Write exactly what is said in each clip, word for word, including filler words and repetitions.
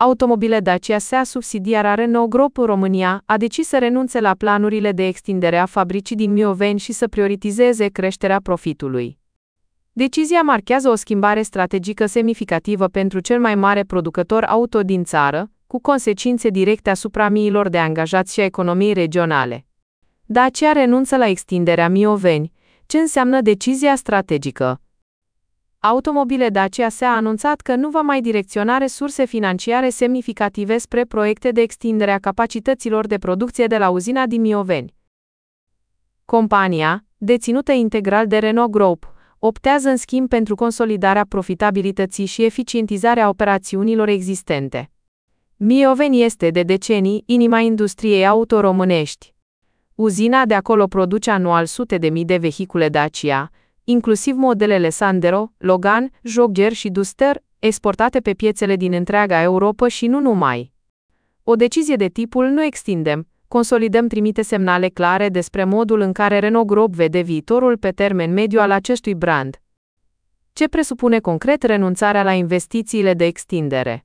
Automobile Dacia S A subsidiara Renault Group România a decis să renunțe la planurile de extindere a fabricii din Mioveni și să prioritizeze creșterea profitului. Decizia marchează o schimbare strategică semnificativă pentru cel mai mare producător auto din țară, cu consecințe directe asupra miilor de angajați și a economiei regionale. Dacia renunță la extinderea Mioveni. Ce înseamnă decizia strategică? Automobile Dacia S A a anunțat că nu va mai direcționa resurse financiare semnificative spre proiecte de extindere a capacităților de producție de la uzina din Mioveni. Compania, deținută integral de Renault Group, optează în schimb pentru consolidarea profitabilității și eficientizarea operațiunilor existente. Mioveni este de decenii inima industriei auto românești. Uzina de acolo produce anual sute de mii de vehicule Dacia, inclusiv modelele Sandero, Logan, Jogger și Duster, exportate pe piețele din întreaga Europa și nu numai. O decizie de tipul "nu extindem, consolidăm" trimite semnale clare despre modul în care Renault Group vede viitorul pe termen mediu al acestui brand. Ce presupune concret renunțarea la investițiile de extindere?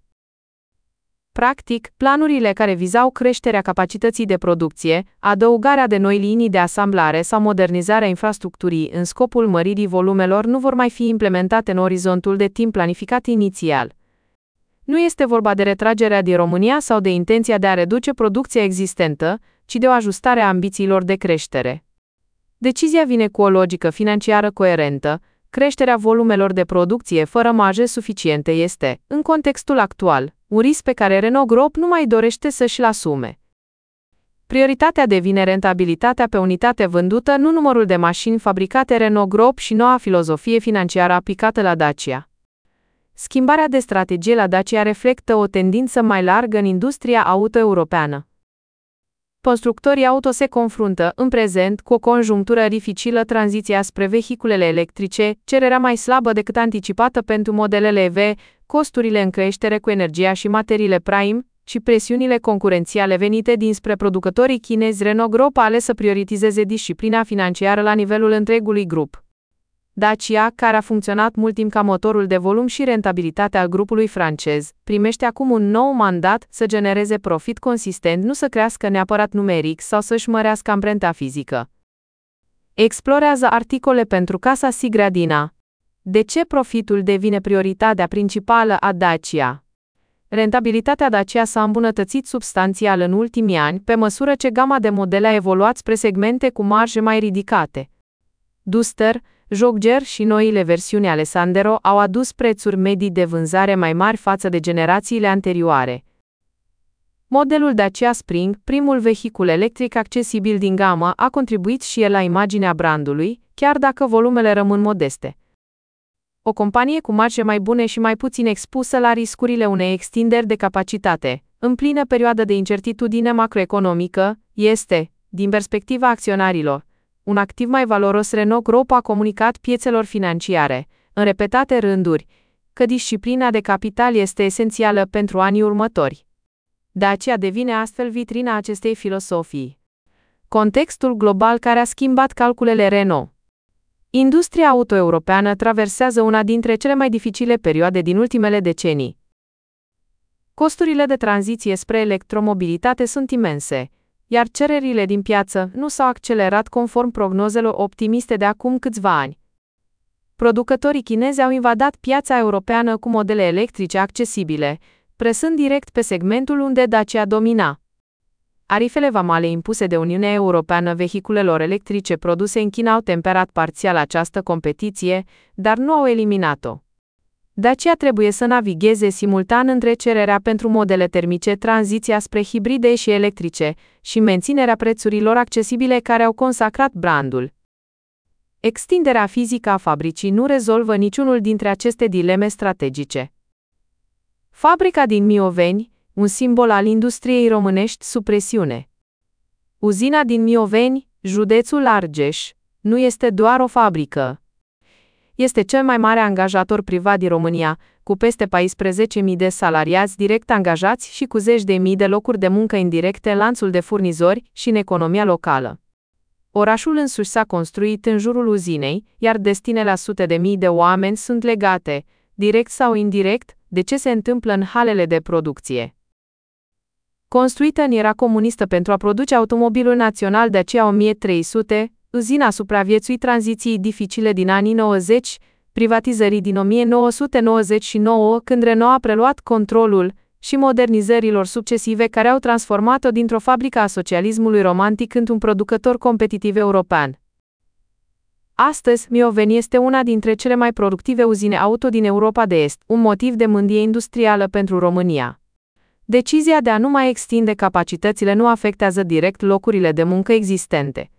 Practic, planurile care vizau creșterea capacității de producție, adăugarea de noi linii de asamblare sau modernizarea infrastructurii în scopul măririi volumelor nu vor mai fi implementate în orizontul de timp planificat inițial. Nu este vorba de retragerea din România sau de intenția de a reduce producția existentă, ci de o ajustare a ambițiilor de creștere. Decizia vine cu o logică financiară coerentă. Creșterea volumelor de producție fără marje suficiente este, în contextul actual, un risc pe care Renault Group nu mai dorește să și-l asume. Prioritatea devine rentabilitatea pe unitate vândută, nu numărul de mașini fabricate. Renault Group și noua filozofie financiară aplicată la Dacia. Schimbarea de strategie la Dacia reflectă o tendință mai largă în industria auto europeană. Constructorii auto se confruntă, în prezent, cu o conjunctură dificilă. Tranziția spre vehiculele electrice, cererea mai slabă decât anticipată pentru modelele E V, costurile în creștere cu energia și materiile prime, și presiunile concurențiale venite dinspre producătorii chinezi. Renault Group a ales să prioritizeze disciplina financiară la nivelul întregului grup. Dacia, care a funcționat mult timp ca motorul de volum și rentabilitate al grupului francez, primește acum un nou mandat să genereze profit consistent, nu să crească neapărat numeric sau să-și mărească amprenta fizică. Explorează articole pentru Casa Sigradina. De ce profitul devine prioritatea principală a Dacia? Rentabilitatea Dacia s-a îmbunătățit substanțial în ultimii ani, pe măsură ce gama de modele a evoluat spre segmente cu marje mai ridicate. Duster, Jogger și noile versiuni ale Sandero au adus prețuri medii de vânzare mai mari față de generațiile anterioare. Modelul Dacia Spring, primul vehicul electric accesibil din gamă, a contribuit și el la imaginea brandului, chiar dacă volumele rămân modeste. O companie cu marje mai bune și mai puțin expusă la riscurile unei extinderi de capacitate, în plină perioadă de incertitudine macroeconomică, este, din perspectiva acționarilor, un activ mai valoros. Renault Group a comunicat piețelor financiare, în repetate rânduri, că disciplina de capital este esențială pentru anii următori. Dacia devine astfel vitrina acestei filosofii. Contextul global care a schimbat calculele Renault. Industria auto europeană traversează una dintre cele mai dificile perioade din ultimele decenii. Costurile de tranziție spre electromobilitate sunt imense, iar cererile din piață nu s-au accelerat conform prognozelor optimiste de acum câțiva ani. Producătorii chinezi au invadat piața europeană cu modele electrice accesibile, presând direct pe segmentul unde Dacia domina. Tarifele vamale impuse de Uniunea Europeană vehiculelor electrice produse în China au temperat parțial această competiție, dar nu au eliminat-o. Dacia trebuie să navigheze simultan între cererea pentru modele termice, tranziția spre hibride și electrice, și menținerea prețurilor accesibile care au consacrat brandul. Extinderea fizică a fabricii nu rezolvă niciunul dintre aceste dileme strategice. Fabrica din Mioveni, un simbol al industriei românești sub presiune. Uzina din Mioveni, județul Argeș, nu este doar o fabrică. Este cel mai mare angajator privat din România, cu peste paisprezece mii de salariați direct angajați și cu zeci de mii de locuri de muncă indirecte în lanțul de furnizori și în economia locală. Orașul însuși s-a construit în jurul uzinei, iar destinele a sute de mii de oameni sunt legate, direct sau indirect, de ce se întâmplă în halele de producție. Construită în era comunistă pentru a produce automobilul național Dacia o mie trei sute, uzina a supraviețuit tranziției dificile din anii nouăzeci, privatizării din o mie nouă sute nouăzeci și nouă, când Renault a preluat controlul, și modernizărilor succesive care au transformat-o dintr-o fabrică a socialismului romantic într-un producător competitiv european. Astăzi, Mioveni este una dintre cele mai productive uzine auto din Europa de Est, un motiv de mândrie industrială pentru România. Decizia de a nu mai extinde capacitățile nu afectează direct locurile de muncă existente.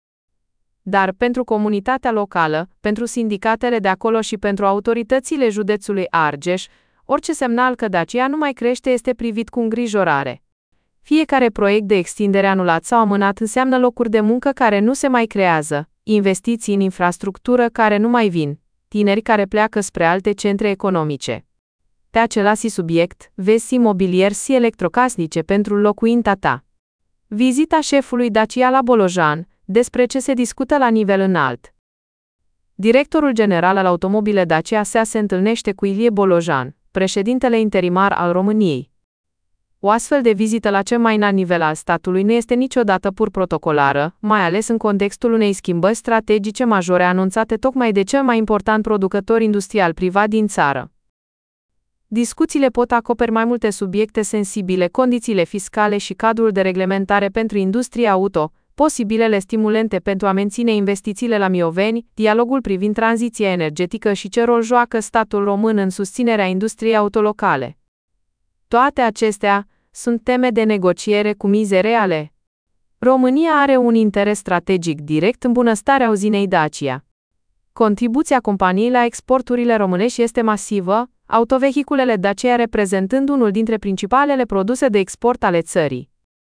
Dar pentru comunitatea locală, pentru sindicatele de acolo și pentru autoritățile județului Argeș, orice semnal că Dacia nu mai crește este privit cu îngrijorare. Fiecare proiect de extindere anulat sau amânat înseamnă locuri de muncă care nu se mai creează, investiții în infrastructură care nu mai vin, tineri care pleacă spre alte centre economice. Pe același subiect, vezi imobilier și electrocasnice pentru locuința ta. Vizita șefului Dacia la Bolojan, despre ce se discută la nivel înalt. Directorul general al automobile Dacia S E A se întâlnește cu Ilie Bolojan, președintele interimar al României. O astfel de vizită la cel mai înalt nivel al statului nu este niciodată pur protocolară, mai ales în contextul unei schimbări strategice majore anunțate tocmai de cel mai important producător industrial privat din țară. Discuțiile pot acoperi mai multe subiecte sensibile, condițiile fiscale și cadrul de reglementare pentru industria auto, posibilele stimulente pentru a menține investițiile la Mioveni, dialogul privind tranziția energetică și ce rol joacă statul român în susținerea industriei autolocale. Toate acestea sunt teme de negociere cu mize reale. România are un interes strategic direct în bunăstarea uzinei Dacia. Contribuția companiei la exporturile românești este masivă, autovehiculele Dacia reprezentând unul dintre principalele produse de export ale țării.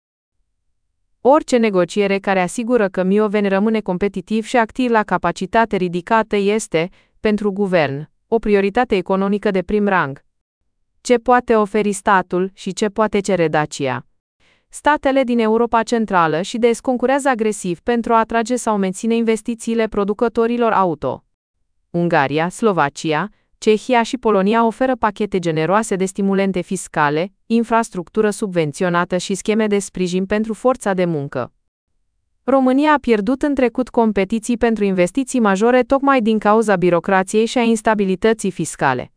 Orice negociere care asigură că Mioveni rămâne competitiv și activ la capacitate ridicată este, pentru guvern, o prioritate economică de prim rang. Ce poate oferi statul și ce poate cere Dacia? Statele din Europa Centrală și de Est concurează agresiv pentru a atrage sau menține investițiile producătorilor auto. Ungaria, Slovacia, Cehia și Polonia oferă pachete generoase de stimulente fiscale, infrastructură subvenționată și scheme de sprijin pentru forța de muncă. România a pierdut în trecut competiții pentru investiții majore tocmai din cauza birocrației și a instabilității fiscale.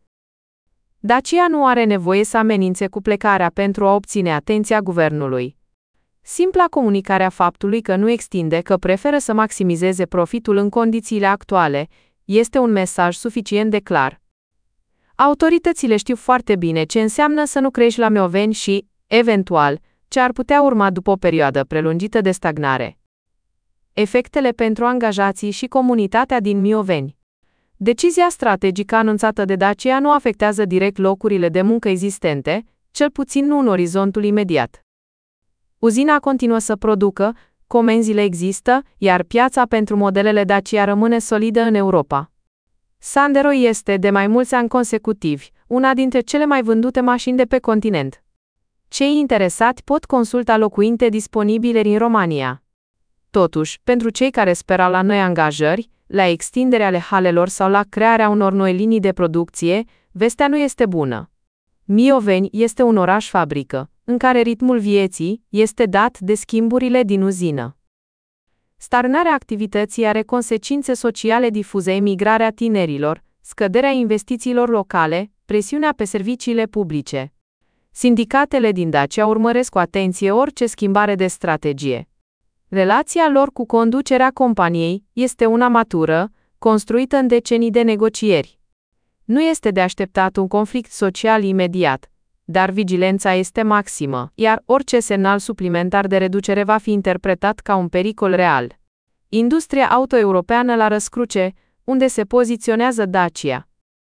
Dacia nu are nevoie să amenințe cu plecarea pentru a obține atenția guvernului. Simpla comunicare a faptului că nu extinde, că preferă să maximizeze profitul în condițiile actuale, este un mesaj suficient de clar. Autoritățile știu foarte bine ce înseamnă să nu crești la Mioveni și, eventual, ce ar putea urma după o perioadă prelungită de stagnare. Efectele pentru angajații și comunitatea din Mioveni. Decizia strategică anunțată de Dacia nu afectează direct locurile de muncă existente, cel puțin nu în orizontul imediat. Uzina continuă să producă, comenzile există, iar piața pentru modelele Dacia rămâne solidă în Europa. Sandero este, de mai mulți ani consecutivi, una dintre cele mai vândute mașini de pe continent. Cei interesați pot consulta locuinte disponibile din România. Totuși, pentru cei care sperau la noi angajări, la extinderea ale halelor sau la crearea unor noi linii de producție, vestea nu este bună. Mioveni este un oraș-fabrică, în care ritmul vieții este dat de schimburile din uzină. Stagnarea activității are consecințe sociale difuze, emigrarea tinerilor, scăderea investițiilor locale, presiunea pe serviciile publice. Sindicatele din Dacia urmăresc cu atenție orice schimbare de strategie. Relația lor cu conducerea companiei este una matură, construită în decenii de negocieri. Nu este de așteptat un conflict social imediat, dar vigilența este maximă, iar orice semnal suplimentar de reducere va fi interpretat ca un pericol real. Industria auto-europeană la răscruce, unde se poziționează Dacia.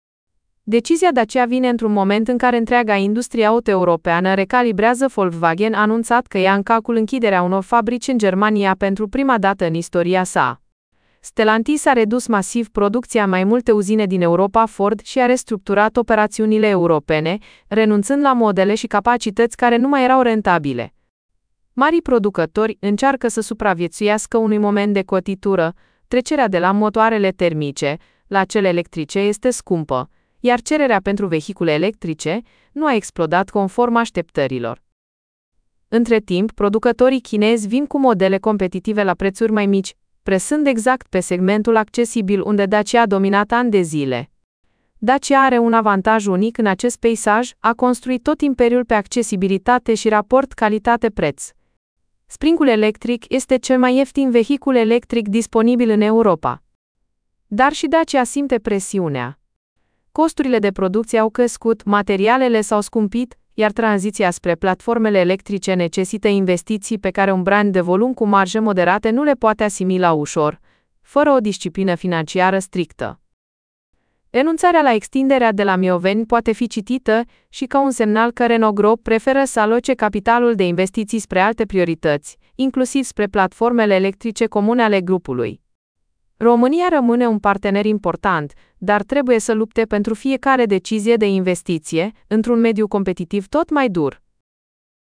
Decizia Dacia vine într-un moment în care întreaga industrie auto-europeană recalibrează. Volkswagen a anunțat că ia în calcul închiderea unor fabrici în Germania pentru prima dată în istoria sa. Stellantis a redus masiv producția în mai multe uzine din Europa. Ford și-a restructurat operațiunile europene, renunțând la modele și capacități care nu mai erau rentabile. Marii producători încearcă să supraviețuiască unui moment de cotitură. Trecerea de la motoarele termice la cele electrice este scumpă, iar cererea pentru vehicule electrice nu a explodat conform așteptărilor. Între timp, producătorii chinezi vin cu modele competitive la prețuri mai mici, presând exact pe segmentul accesibil unde Dacia a dominat ani de zile. Dacia are un avantaj unic în acest peisaj, a construit tot imperiul pe accesibilitate și raport calitate-preț. Springul electric este cel mai ieftin vehicul electric disponibil în Europa. Dar și Dacia simte presiunea. Costurile de producție au crescut, materialele s-au scumpit, iar tranziția spre platformele electrice necesită investiții pe care un brand de volum cu marje moderate nu le poate asimila ușor, fără o disciplină financiară strictă. Renunțarea la extinderea de la Mioveni poate fi citită și ca un semnal că Renault Group preferă să aloce capitalul de investiții spre alte priorități, inclusiv spre platformele electrice comune ale grupului. România rămâne un partener important, dar trebuie să lupte pentru fiecare decizie de investiție, într-un mediu competitiv tot mai dur.